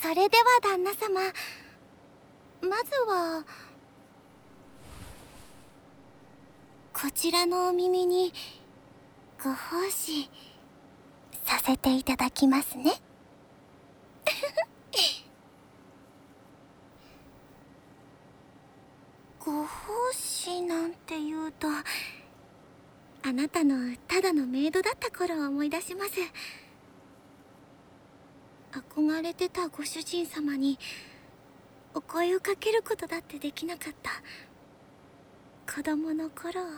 それでは旦那様、まずはこちらのお耳にご奉仕させていただきますね。ご奉仕なんて言うと、あなたのただのメイドだった頃を思い出します。憧れてたご主人様にお声をかけることだってできなかった子供の頃を。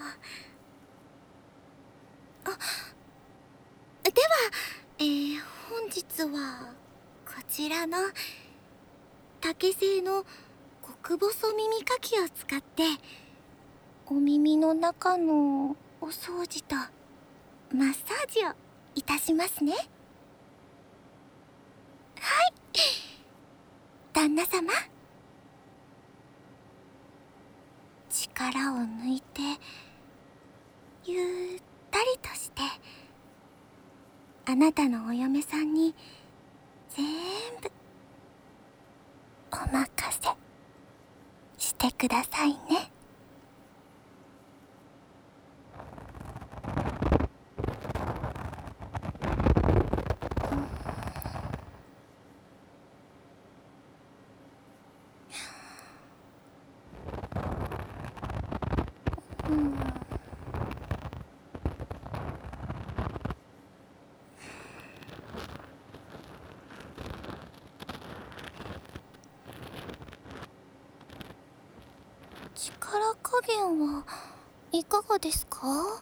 あ、では、本日はこちらの竹製の極細耳かきを使ってお耳の中のお掃除とマッサージをいたしますね。はい、旦那様、力を抜いてゆったりとしてあなたのお嫁さんに全部お任せしてくださいね。力加減はいかがですか？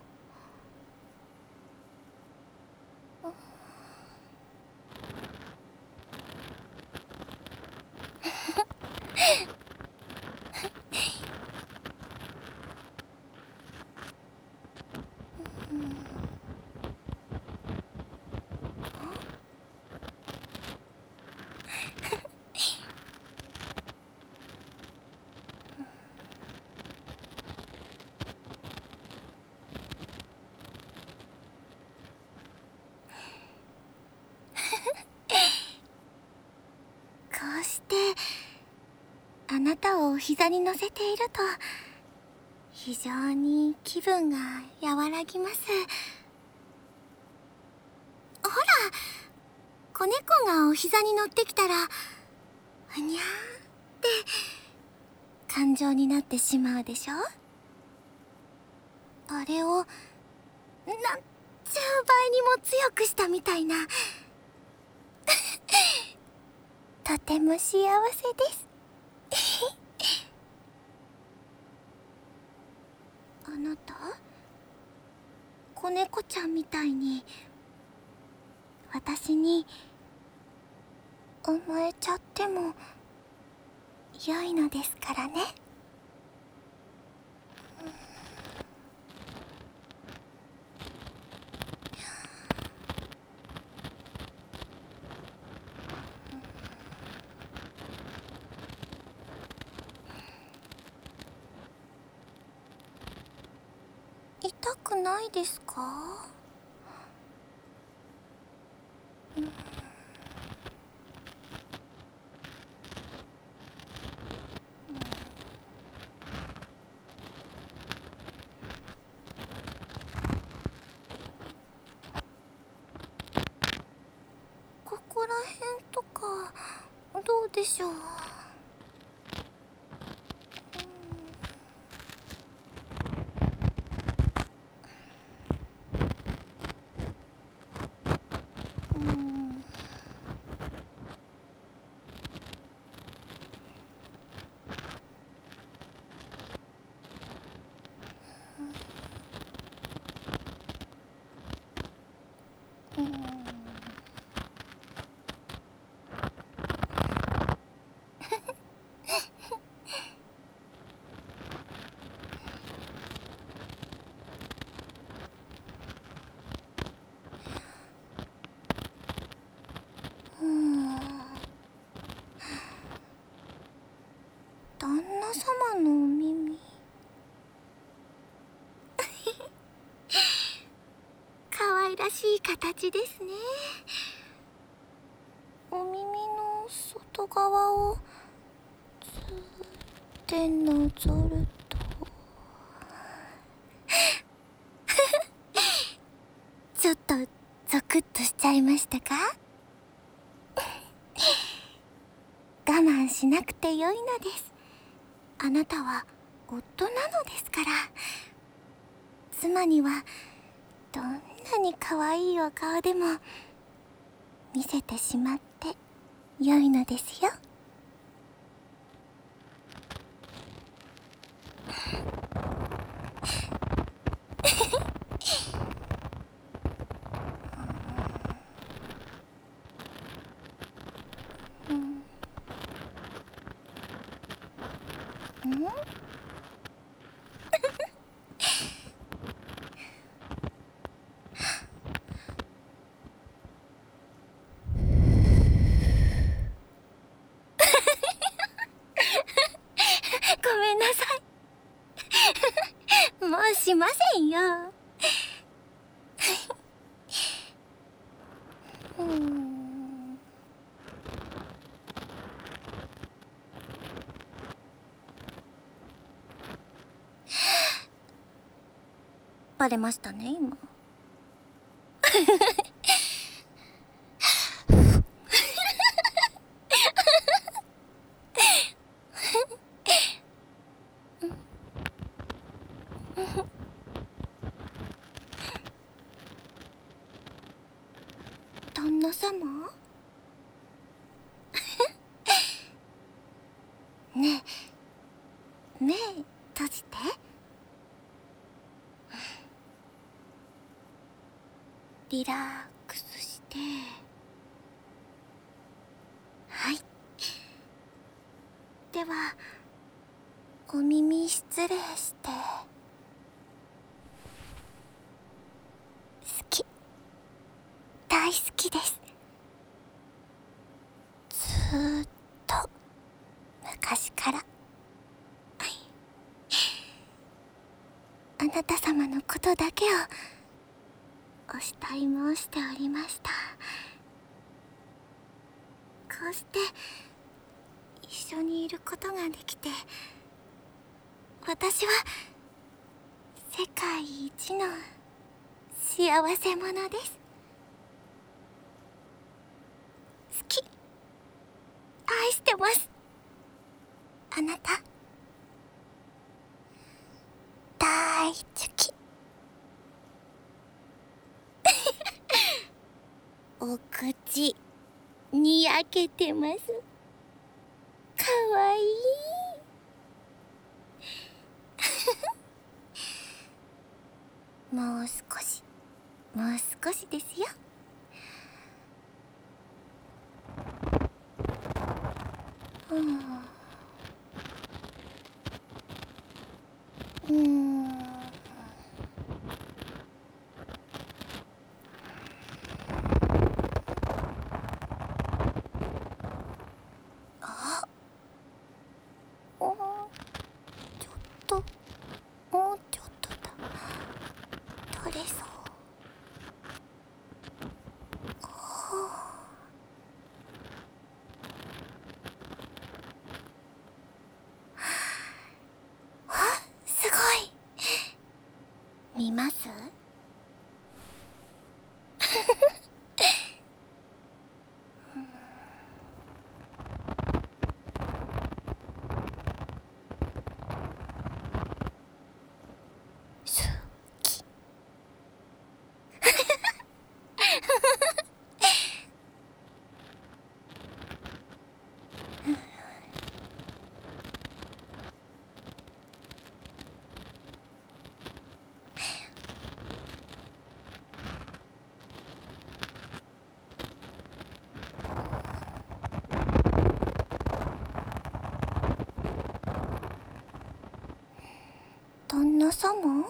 こうしてあなたをお膝に乗せていると非常に気分が和らぎます。ほら、子猫がお膝に乗ってきたらふにゃーって感情になってしまうでしょ。あれをなんちゅう倍にも強くしたみたいなとても幸せですあなた、子猫ちゃんみたいに私に甘えちゃっても良いのですからね。痛くないですか？ここら辺とかどうでしょう？旦那様のお耳可愛らしい形ですね。お耳の外側をつってなぞるとちょっとゾクッとしちゃいましたか？我慢しなくてよいのです。あなたは夫なのですから。妻にはどんなに可愛いお顔でも見せてしまってよいのですよ。ごめんなさい。もうしませんよ。バレましたね、今。旦那様？ねえ、目閉じて。リラックスして。はい。ではお耳失礼して。好き、大好きです。ずーっと昔から。あなた様のことだけをお慕い申しておりました。こうして一緒にいることができて、私は世界一の幸せ者です。好き、愛してます。あなた大好き。お口にやけてます。かわいい。もう少し、もう少しですよ。ちょっと、もうちょっとだ。取れそう。すごい。見ます？好き。旦那様？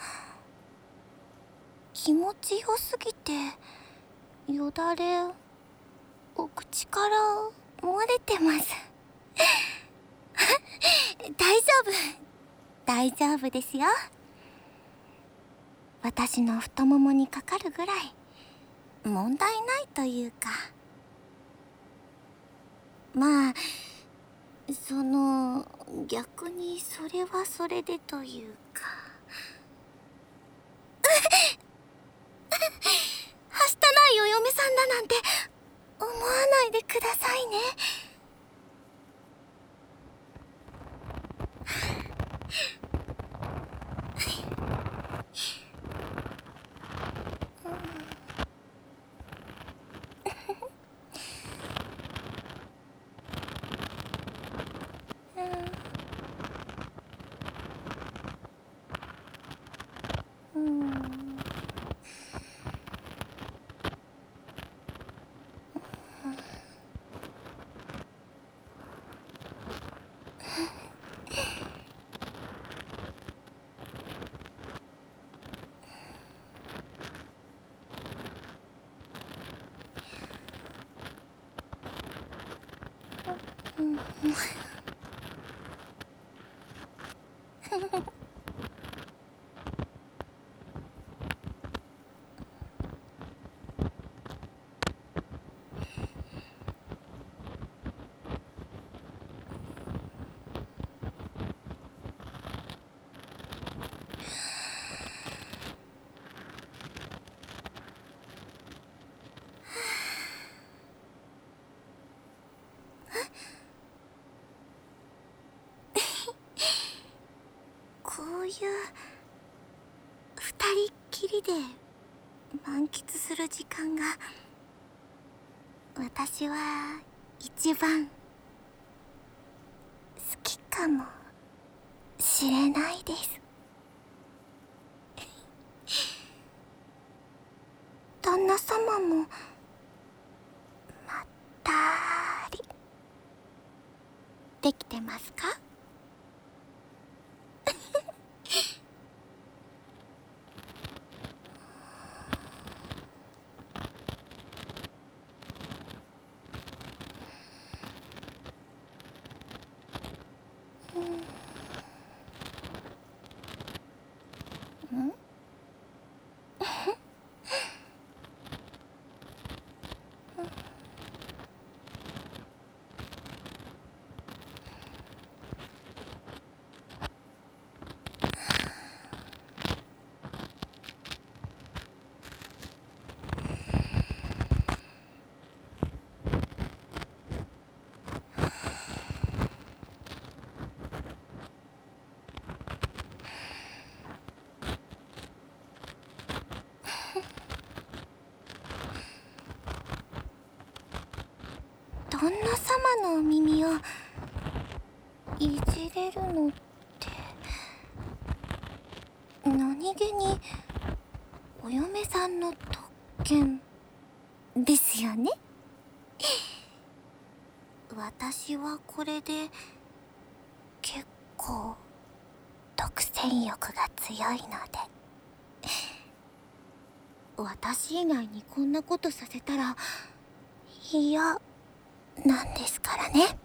気持ちよすぎてよだれお口から漏れてます。大丈夫、大丈夫ですよ。私の太ももにかかるぐらい問題ないというか。 まあ逆にそれはそれでというか。はしたないお嫁さんだなんて思わないでくださいね。こういう二人っきりで満喫する時間が私は一番好きかもしれないです。旦那様もまったりできてますか？旦那様のお耳をいじれるのって何気にお嫁さんの特権ですよね。私はこれで結構独占欲が強いので、私以外にこんなことさせたら嫌なんですからね。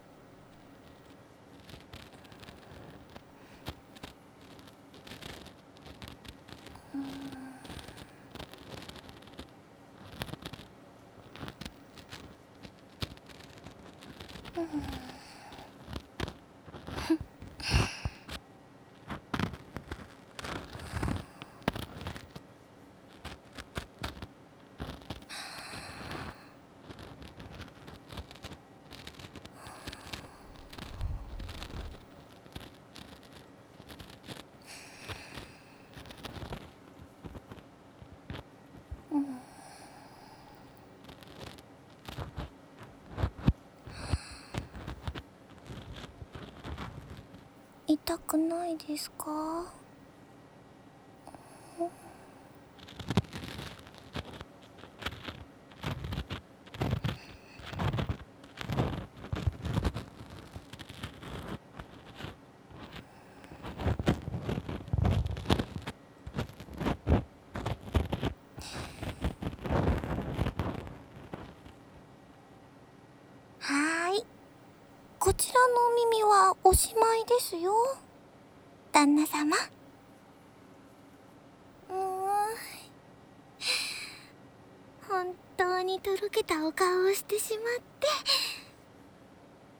痛くないですか？こちらのお耳はおしまいですよ、旦那様。本当にとろけたお顔をしてしまって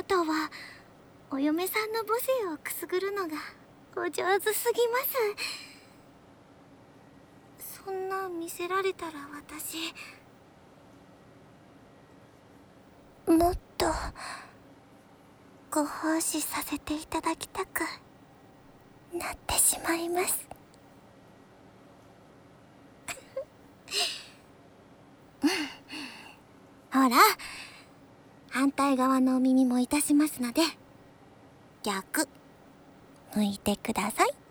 たはお嫁さんの母性をくすぐるのがお上手すぎます。そんな見せられたら私もっとご奉仕させていただきたくなってしまいますほら、反対側のお耳もいたしますので、逆向いてください。